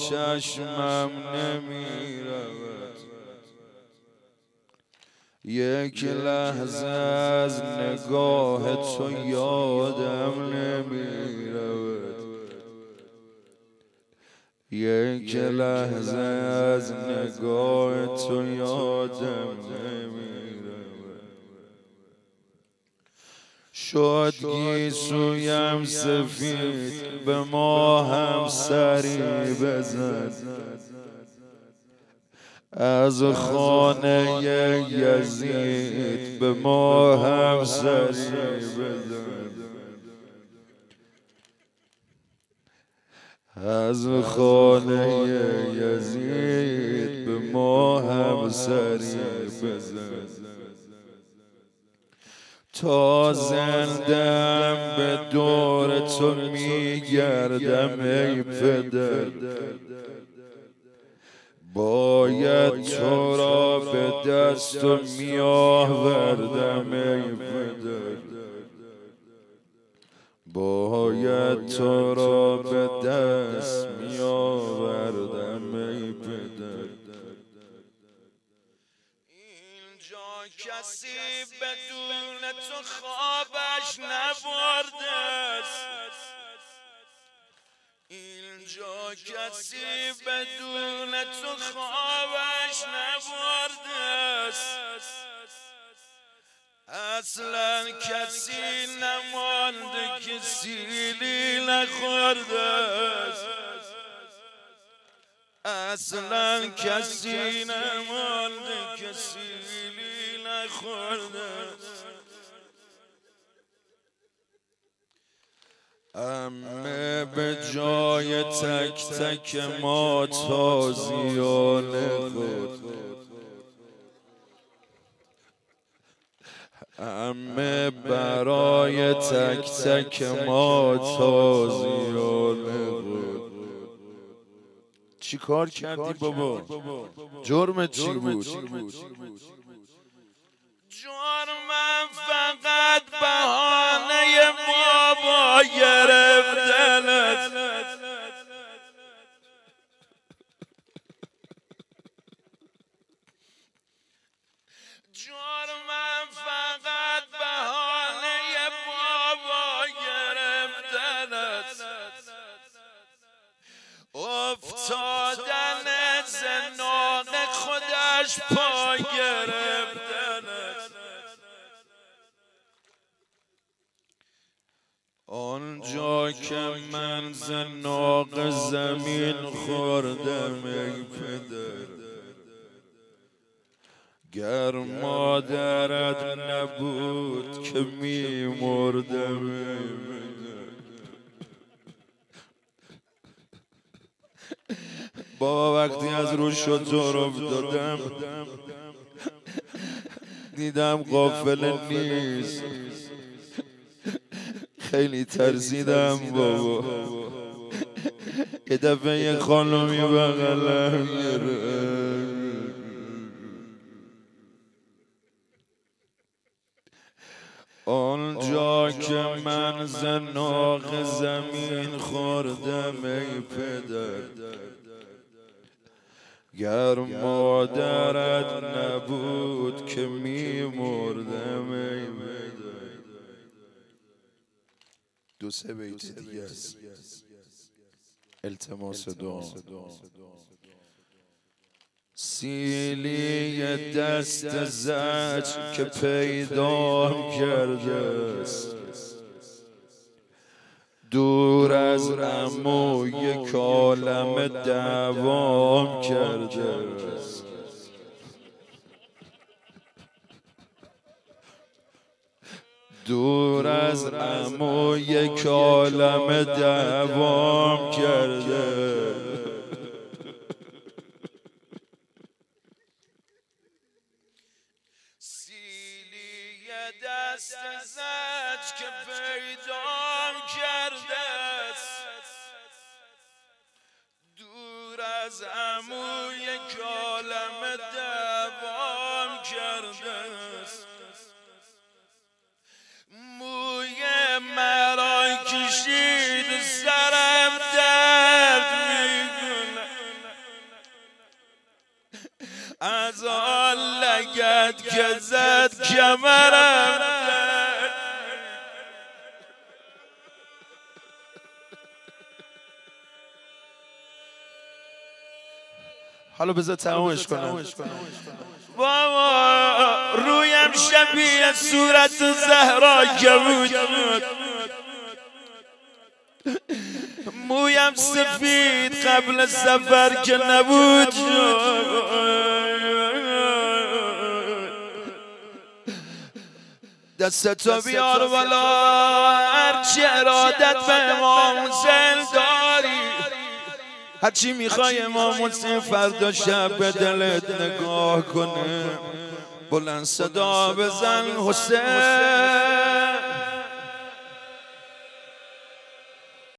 چشمم نمیرود، یک لحظه از نگاه تو یادم نمیرود، یک لحظه از نگاه تو یادم نمیرود. شد گیسویم سفید به ما هم سری بزن، از خانه یزید به ما هم سری بزن، از خانه یزید به ما هم سری بزن. تا زندم به دور تو میگردم ای پدر، باید تو را به دست و میآوردم ای پدر، باید تو را به دست میآوردم ای پدر. اینجا کسی بدون تو خوابش نبرده است، اینجا کسی بدون تو خوابش نبرده است، اصلا کسی نمانده که سیلی نخورده است، اصلا کسی نمانده که سیلی نخورده است. عمه به جای تک تک ما تازیانه خود، عمه برای تک تک ما تازیانه خود. چی کار کردی بابا؟ جرمت چی بود؟ جرمم فقط بهانه بابا گرفتن است، جرمم فقط بهانه بابا گرفتن است، افتادن زناق خودش پا گرفتن است. آنجا که من زناق زمین خوردم ای پدر، گر مادرت نبود که میمردم ای پدر. بابا وقتی از روش شد زور افتادم دیدم قافله نیست، خیلی ترسیدم بابا. یه دفعه یه خانمی بغلم گرفت، آنجا که من زناق زمین خوردم ای پدر، گر مادرت نبود که میمردم ای پدر. دو سه بیت دیگه است. التماس دعا. سیلی دست زج که پیدام کرده است، دور از عمو یک عالم دوام کرده است، دور از عمو یک عالم دوام کرده. سیلی دست زج که پیدام کرده است، دور از عمو یک عالم دوام کرده است. موی مرا کشید سرم درد میکنه، گرد که زد کمرم. حالا بذار تمامش کنم. بابا رویم شبیه صورت زهرا که بود، مویم سفید قبل سفر که نبود. دستتو بیار بالا هرچی ارادت به امام حسین داری، هرچی میخوای امام حسین فردا شب به دلت نگاه کنه. بلند صدا بزن حسین.